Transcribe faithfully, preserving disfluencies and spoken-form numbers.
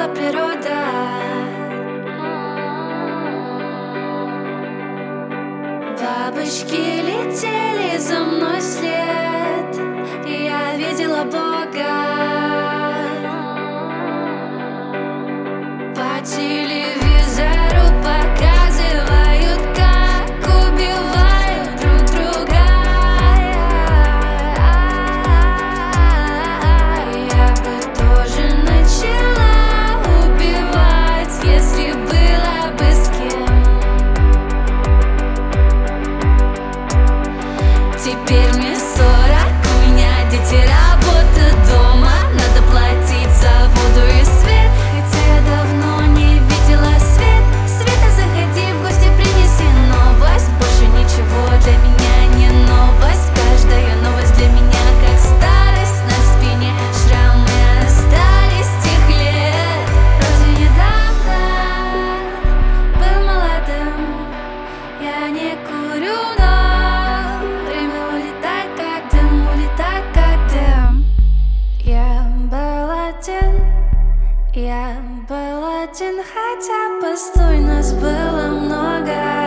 была природа. Бабочки летели за мной вслед, и я видела Бога. По телевизору показывают, как убивают друг друга. Я бы тоже начала убивать, если была бы с кем. Теперь мне сорок, у меня дети, работа дома. Надо платить за воду и свет, хотя я давно не видела свет. Света, заходи в гости, принеси новость. Больше ничего для меня не новость. Каждая новость для меня как старость. На спине шрамы остались с тех лет. Вроде недавно был молодым, я не курю, но время улетает как дым, улетает как дым. Я был один, я был один, хотя пустой нас было много.